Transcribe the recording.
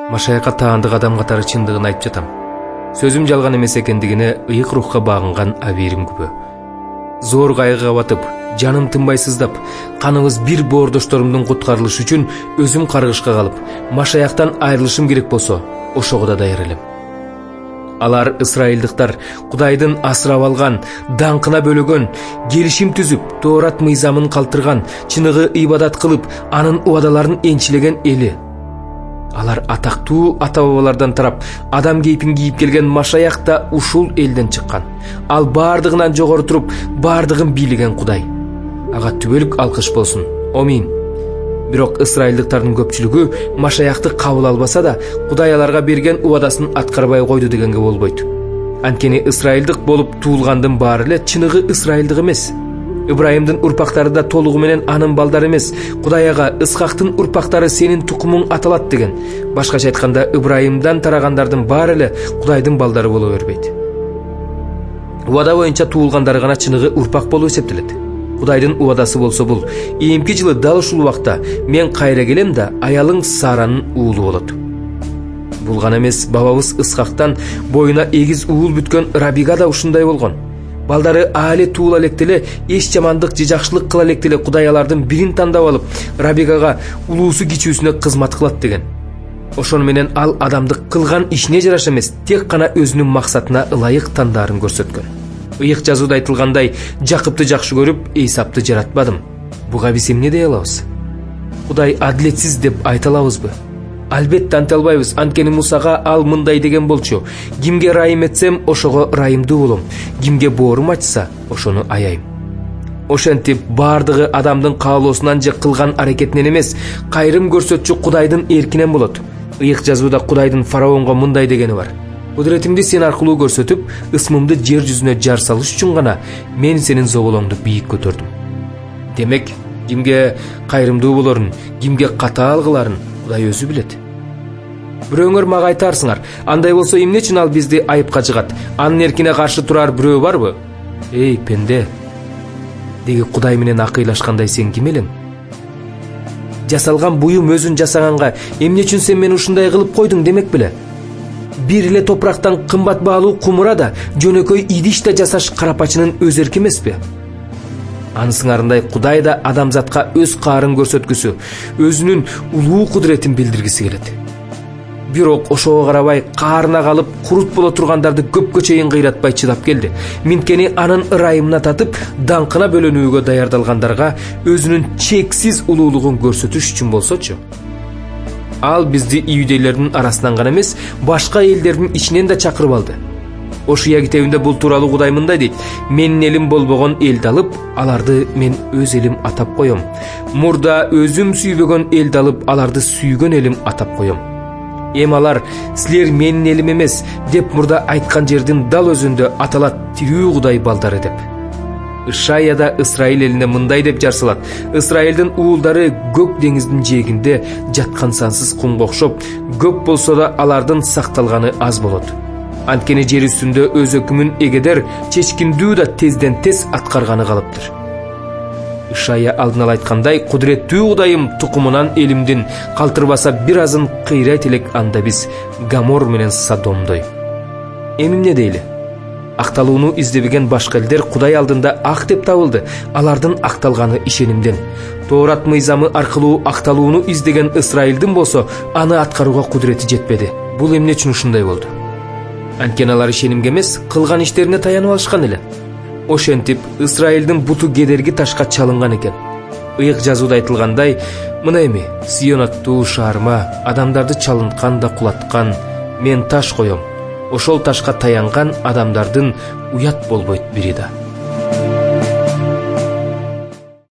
Машаякка таандык адам катары чындыгын айтып жатам. Сөзүм жалган эмес экендигине ыйык рухка багынган абийирим күбө. Зор кайгыга батып, жаным тынбай сыздап, каныбыз бир боордошторумдун куткарылышы үчүн өзүм каргышка калып, Машаяктан айрылышым керек болсо, ошого да даяр элем. Алар ысрайылдыктар Кудайдын асырап алган, даңкына бөлөгөн, келишим түзүп, Тоорат мыйзамын калтырган, чыныгы ибадат кылып, анын убадаларын энчилеген эли. Алар атактуу ата-бабалардан тарап адам кейпин кийип келген Машаяк да ушул элден чыккан. Ал бардыгынан жогору туруп, бардыгын бийлеген Кудай. Ага түбөлүк алкыш болсун. Амин. Бирок ысрайылдыктардын көпчүлүгү Машаякты кабыл албаса да, Кудай аларга берген убадасын аткарбай койду дегенге болбойт. Анткени ысрайылдык болуп туулгандын баары эле чыныгы ысрайылдык эмес. Ибраимдин урпактары да толугу менен анын балдары эмес. Кудай ага Исхактын урпактары сенин тукумуң аталат деген. Башкача айтканда, Ибраимдан тарагандардын баары эле Кудайдын балдары боло бербейт. Убада боюнча туулгандары гана чыныгы урпак болуп эсептелет. Кудайдын убадасы болсо бул: эмки жылы дал ушул убакта мен кайра келем да аялың Саранын уулу болот. Бул гана эмес, бабабыз Исхактан боюна эгиз уул бүткөн Рабига да ушундай болгон. Балдары аале туула элекделе, эч жамандык же жакшылык кыла элекделе Кудай алардын бирин тандап алып, Рабигага улуусу кичүүсүнө кызмат кылат деген. Ошону менен ал адамдык кылган ишине жараша эмес, тек гана өзүнүн максатына ылайык тандаарын көрсөткөн. Ыйык жазууда айтылгандай, Жакыпты жакшы көрүп, Эйсапты жаратпадым. Буга биз эмне дей алабыз? Кудай адилетсиз деп айта алабызбы? Албетте анте албайбыз. Анткени Мусага ал мындай деген болчу: кимге ырайым этсем, ошого ырайымдуу болом. Кимге боорум ачса, ошону аяйм. Ошентип бардыгы адамдын каалоосунан же кылган аракетинен эмес, кайрым көрсөтчү Кудайдын эркинен болот. Ыйык жазууда Кудайдын фараонго мындай дегени бар: кудуретимди сен аркылуу көрсөтүп, ысмымды жер жүзүнө жар салыш үчүн гана мен сенин зоболоңду бийик көтөрдүм. Демек, кимге кайрымдуу болорун, кимге катаал кыларын Кудай өзү билет. Бирөөңөр мага айтарсыңар: андай болсо эмне үчүн ал бизди айыпка жыгат? Анын эркине каршы турар бирөө барбы? Эй пенде, деги Кудай менен акыйлашкандай сен ким элең? Жасалган буюм өзүн жасаганга эмне үчүн сен мени ушундай кылып койдуң демек беле? Бир эле топурактан кымбат баалуу кумура да, жөнөкөй идиш да жасаш карапачынын өз эрки эмеспи? Анын сыңарындай Кудай да адамзатка өз каарын көрсөткүсү, өзүнүн улуу кудуретин билдиргиси келет. Бирок ошого карабай каарына калып, курут боло тургандарды көпкө чейин кыйратпай чыдап келди. Минткени анын ырайымына татып, даңкына бөлөнүүгө даярдалгандарга өзүнүн чексиз улуулугун көрсөтүш үчүн болсочу. Ал бизди иудейлердин арасынан гана эмес, башка элдердин ичинен да чакырып алды. Ошуя китебинде бул тууралуу Кудай мындай дейт: менин элим болбогон элди алып, аларды мен өз элим атап коем. Мурда өзүм сүйбөгөн элди алып, аларды сүйгөн элим атап коем. Эми алар силер менин элим эмес деп мурда айткан жердин дал өзүндө аталат тирүү Кудай балдары деп. Ишаяда Исраил элине мындай деп жарсалат: Исраилдин уулдары көк деңиздин жээгинде жаткан сансыз кумга окшоп, көп болсо да алардын сакталганы аз болот. Анткени жер үстүндө өз өкүмүн эгедер, чечкиндүү да тезден тез аткарганы калыптыр. Ишая алдын ала айткандай, кудуреттүү Кудайым тукумунан элимдин калтырбаса бир азын кыйрайт элек анда биз Гамор менен Содомдой. Эми эмне дейли? Акталууну издебеген башка элдер Кудай алдында ак деп табылды. Алардын акталганы ишенимден. Тоорат мыйзамы аркылуу акталууну издеген Исраилдин болсо, аны аткарууга кудурети жетпеди. Бул эмне үчүн ушундай болду? Анткени алар ишенимге эмес, кылган иштерине таянып алышкан эле. Ошентип Исраилдин буту кедерги ташка чалынган экен. Ыйык жазууда айтылгандай: мына эми Сион аттуу шаарыма адамдарды чалынткан да кулаткан мен таш коем. Ошол ташка таянган адамдардын уят болбойт бири да.